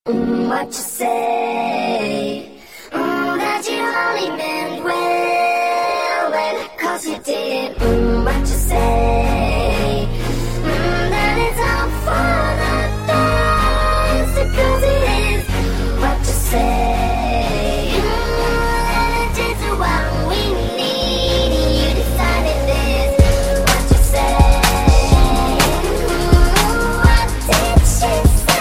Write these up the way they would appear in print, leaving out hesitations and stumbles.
What you say? That you only meant well, 'cause you did. What you say? That it's all for the best, 'cause it is. What you say? That it's what we need, you decided this. What you say? What did she say?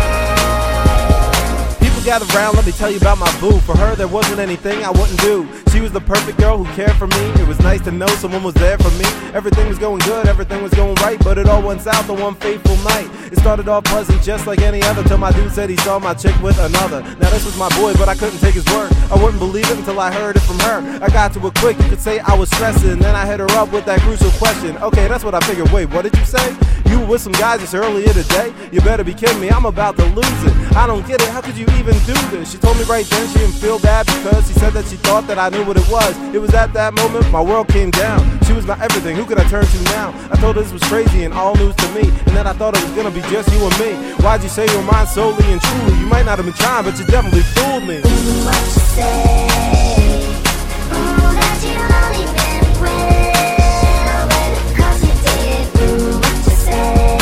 Gather round, let me tell you about my boo. For her, there wasn't anything I wouldn't do. She was the perfect girl who cared for me. It was nice to know someone was there for me. Everything was going good, everything was going right, but it all went south the one fateful night. It started off pleasant just like any other, till my dude said he saw my chick with another. Now this was my boy, but I couldn't take his word. I wouldn't believe it until I heard it from her. I got to it quick, you could say I was stressing. Then I hit her up with that crucial question. Okay, that's what I figured. Wait, what did you say? You were with some guys just earlier today? You better be kidding me, I'm about to lose it. I don't get it, how could you even do this? She told me right then she didn't feel bad because she said that she thought that I knew what it was. It was at that moment my world came down. She was my everything, who could I turn to now? I told her this was crazy and all news to me, and then I thought it was gonna be just you and me. Why'd you say you were mine solely and truly? You might not have been trying, but you definitely fooled me. What you say? That you only meant well, 'cause you did. What you say?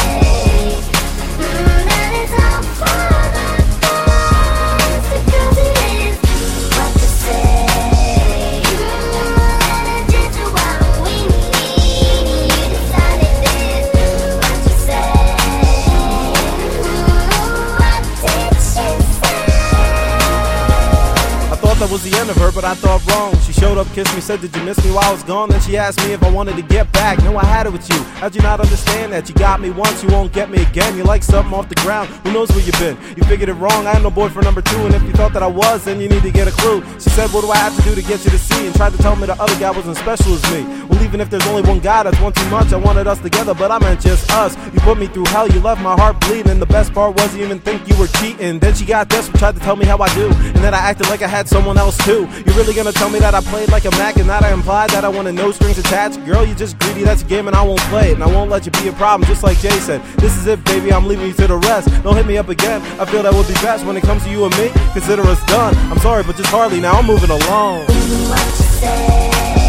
That it's all for the best, 'cause it is. What you say? That it's what we need, you decided this. What you say? What did she say? I thought that was the end of her, but I thought wrong. She showed up, kissed me, said, did you miss me while I was gone? Then she asked me if I wanted to get back. No, I had it with you. How'd you not understand that? You got me once, you won't get me again. You like something off the ground, who knows where you've been? You figured it wrong, I am no boyfriend number two, and if you thought that I was, then you need to get a clue. She said, what do I have to do to get you to see? And tried to tell me the other guy wasn't special as me. Well, even if there's only one guy, that's one too much. I wanted us together, but I meant just us. You put me through hell, you left my heart bleeding. The best part was you even think you were cheating. Then she got desperate, tried to tell me how I do, and then I acted like I had someone else too. You really gonna tell me that I played like a Mac and that I implied that I wanted no strings attached? Girl, you just greedy, that's a game and I won't play it. And I won't let you be a problem, just like Jay said. This is it, baby, I'm leaving you to the rest. Don't hit me up again, I feel that would be best. When it comes to you and me, consider us done. I'm sorry, but just hardly, now I'm moving along. What you say?